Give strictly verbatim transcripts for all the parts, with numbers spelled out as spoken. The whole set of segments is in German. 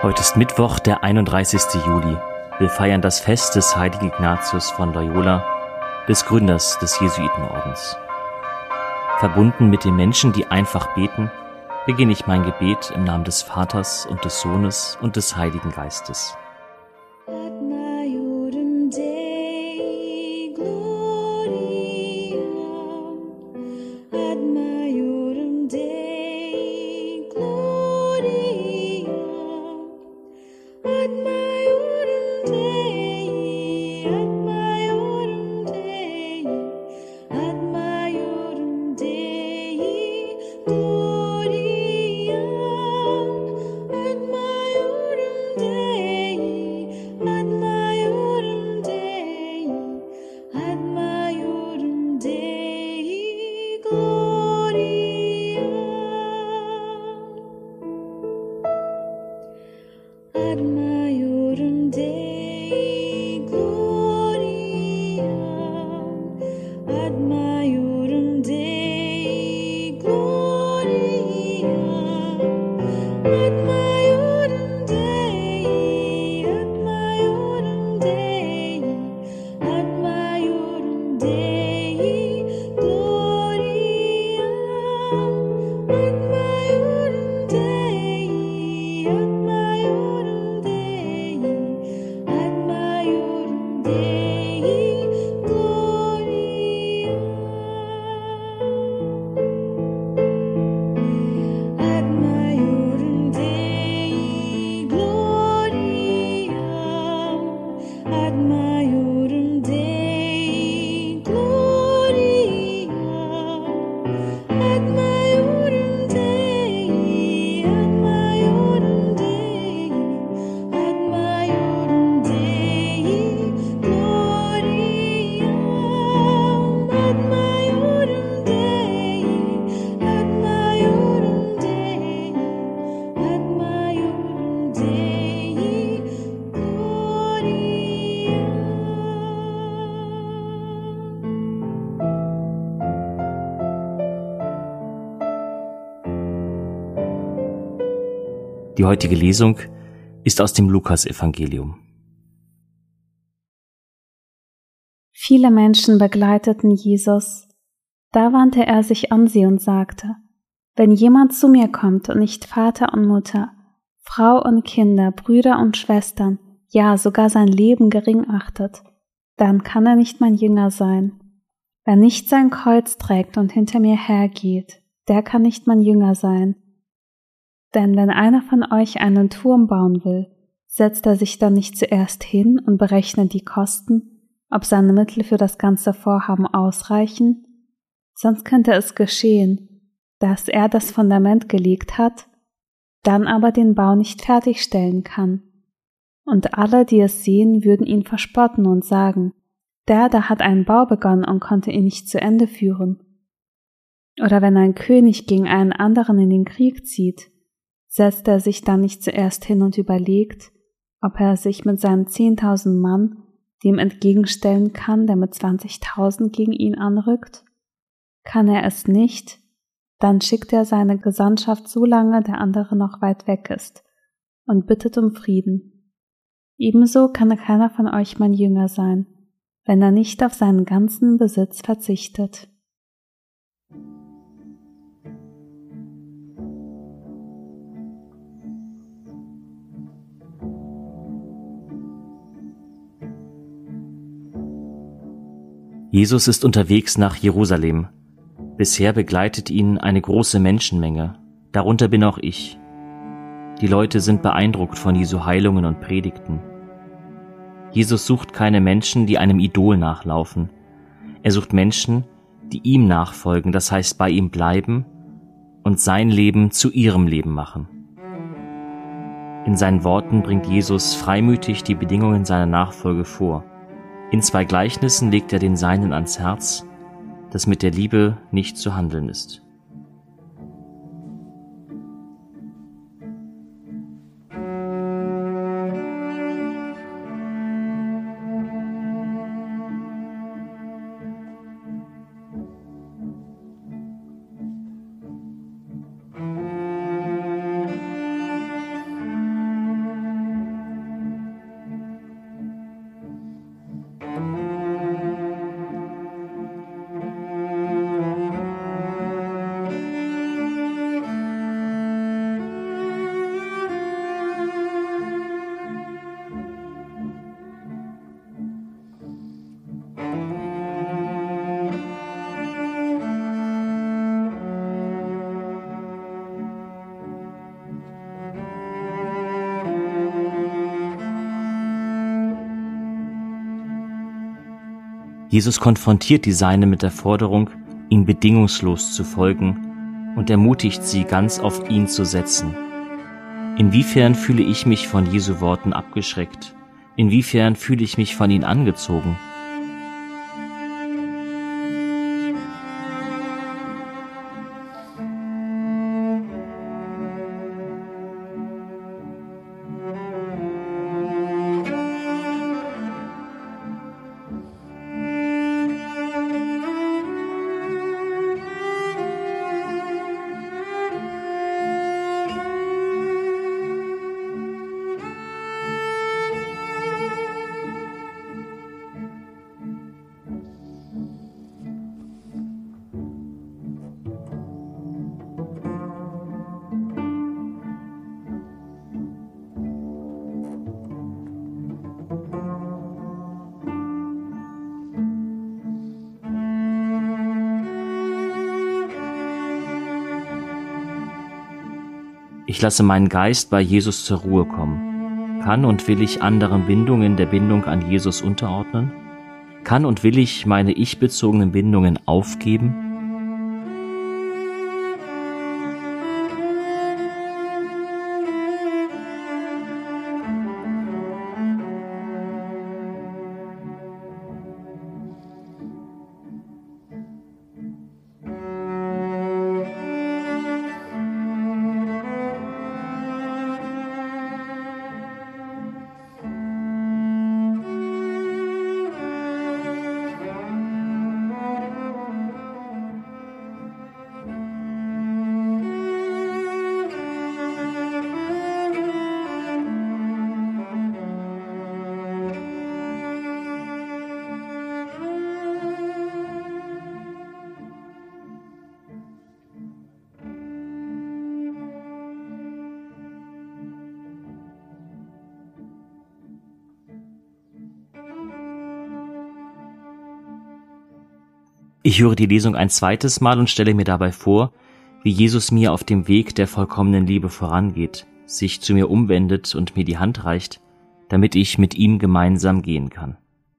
Heute ist Mittwoch, der einunddreißigste Juli. Wir feiern das Fest des heiligen Ignatius von Loyola, des Gründers des Jesuitenordens. Verbunden mit den Menschen, die einfach beten, beginne ich mein Gebet im Namen des Vaters und des Sohnes und des Heiligen Geistes. Die heutige Lesung ist aus dem Lukasevangelium. Viele Menschen begleiteten Jesus. Da wandte er sich an sie und sagte: Wenn jemand zu mir kommt und nicht Vater und Mutter, Frau und Kinder, Brüder und Schwestern, ja sogar sein Leben gering achtet, dann kann er nicht mein Jünger sein. Wer nicht sein Kreuz trägt und hinter mir hergeht, der kann nicht mein Jünger sein. Denn wenn einer von euch einen Turm bauen will, setzt er sich dann nicht zuerst hin und berechnet die Kosten, ob seine Mittel für das ganze Vorhaben ausreichen? Sonst könnte es geschehen, dass er das Fundament gelegt hat, dann aber den Bau nicht fertigstellen kann. Und alle, die es sehen, würden ihn verspotten und sagen: Der da hat einen Bau begonnen und konnte ihn nicht zu Ende führen. Oder wenn ein König gegen einen anderen in den Krieg zieht, setzt er sich dann nicht zuerst hin und überlegt, ob er sich mit seinen zehntausend Mann dem entgegenstellen kann, der mit zwanzigtausend gegen ihn anrückt? Kann er es nicht, dann schickt er seine Gesandtschaft so lange der andere noch weit weg ist und bittet um Frieden. Ebenso kann keiner von euch mein Jünger sein, wenn er nicht auf seinen ganzen Besitz verzichtet. Jesus ist unterwegs nach Jerusalem. Bisher begleitet ihn eine große Menschenmenge, darunter bin auch ich. Die Leute sind beeindruckt von Jesu Heilungen und Predigten. Jesus sucht keine Menschen, die einem Idol nachlaufen. Er sucht Menschen, die ihm nachfolgen, das heißt bei ihm bleiben und sein Leben zu ihrem Leben machen. In seinen Worten bringt Jesus freimütig die Bedingungen seiner Nachfolge vor. In zwei Gleichnissen legt er den Seinen ans Herz, dass mit der Liebe nicht zu handeln ist. Jesus konfrontiert die Seine mit der Forderung, ihm bedingungslos zu folgen und ermutigt sie, ganz auf ihn zu setzen. Inwiefern fühle ich mich von Jesu Worten abgeschreckt? Inwiefern fühle ich mich von ihnen angezogen? Ich lasse meinen Geist bei Jesus zur Ruhe kommen. Kann und will ich anderen Bindungen der Bindung an Jesus unterordnen? Kann und will ich meine ich-bezogenen Bindungen aufgeben? Ich höre die Lesung ein zweites Mal und stelle mir dabei vor, wie Jesus mir auf dem Weg der vollkommenen Liebe vorangeht, sich zu mir umwendet und mir die Hand reicht, damit ich mit ihm gemeinsam gehen kann.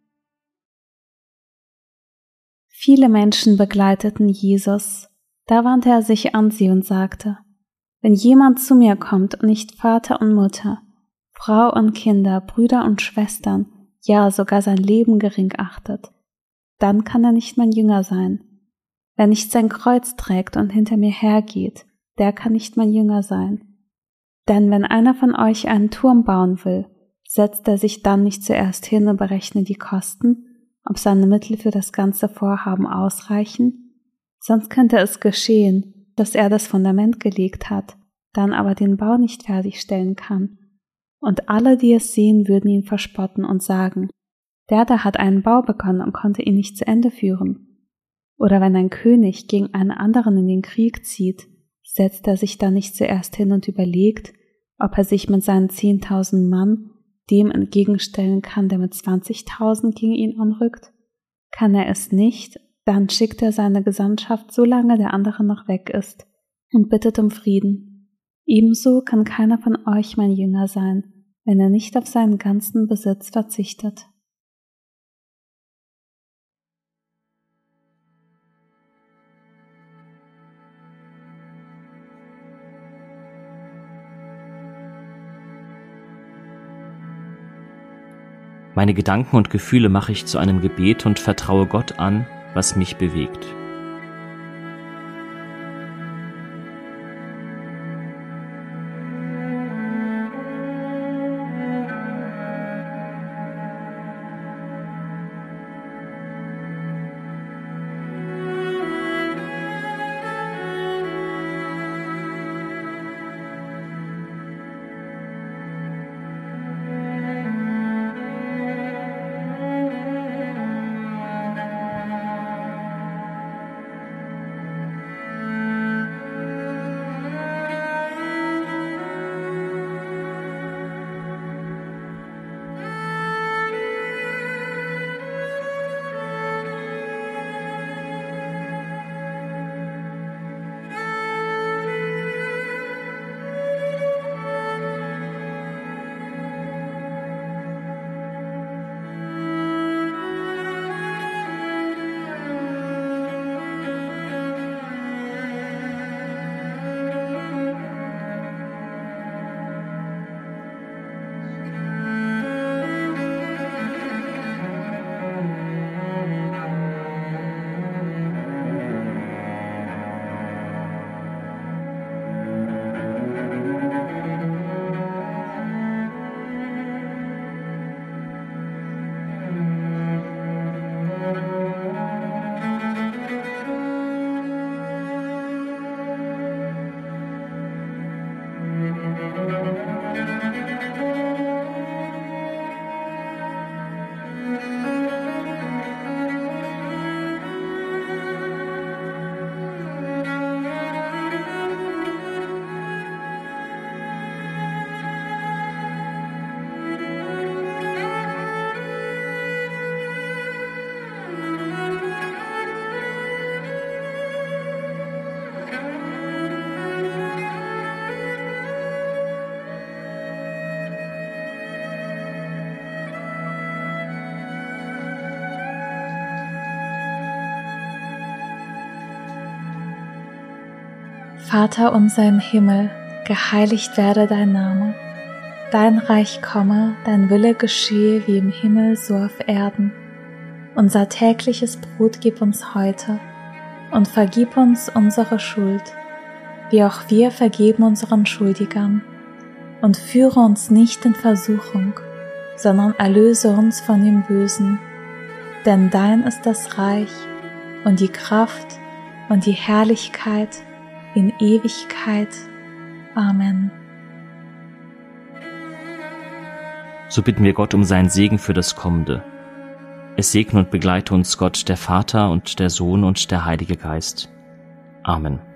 Viele Menschen begleiteten Jesus. Da wandte er sich an sie und sagte: Wenn jemand zu mir kommt und nicht Vater und Mutter, Frau und Kinder, Brüder und Schwestern, ja sogar sein Leben gering achtet, dann kann er nicht mein Jünger sein. Wer nicht sein Kreuz trägt und hinter mir hergeht, der kann nicht mein Jünger sein. Denn wenn einer von euch einen Turm bauen will, setzt er sich dann nicht zuerst hin und berechnet die Kosten, ob seine Mittel für das ganze Vorhaben ausreichen? Sonst könnte es geschehen, dass er das Fundament gelegt hat, dann aber den Bau nicht fertigstellen kann. Und alle, die es sehen, würden ihn verspotten und sagen: Der da hat einen Bau begonnen und konnte ihn nicht zu Ende führen. Oder wenn ein König gegen einen anderen in den Krieg zieht, setzt er sich dann nicht zuerst hin und überlegt, ob er sich mit seinen zehntausend Mann dem entgegenstellen kann, der mit zwanzigtausend gegen ihn anrückt? Kann er es nicht, dann schickt er seine Gesandtschaft, solange der andere noch weg ist, und bittet um Frieden. Ebenso kann keiner von euch mein Jünger sein, wenn er nicht auf seinen ganzen Besitz verzichtet. Meine Gedanken und Gefühle mache ich zu einem Gebet und vertraue Gott an, was mich bewegt. Vater unser im Himmel, geheiligt werde dein Name. Dein Reich komme, dein Wille geschehe wie im Himmel so auf Erden. Unser tägliches Brot gib uns heute und vergib uns unsere Schuld, wie auch wir vergeben unseren Schuldigern. Und führe uns nicht in Versuchung, sondern erlöse uns von dem Bösen. Denn dein ist das Reich und die Kraft und die Herrlichkeit in Ewigkeit. Amen. So bitten wir Gott um seinen Segen für das Kommende. Es segne und begleite uns Gott, der Vater und der Sohn und der Heilige Geist. Amen.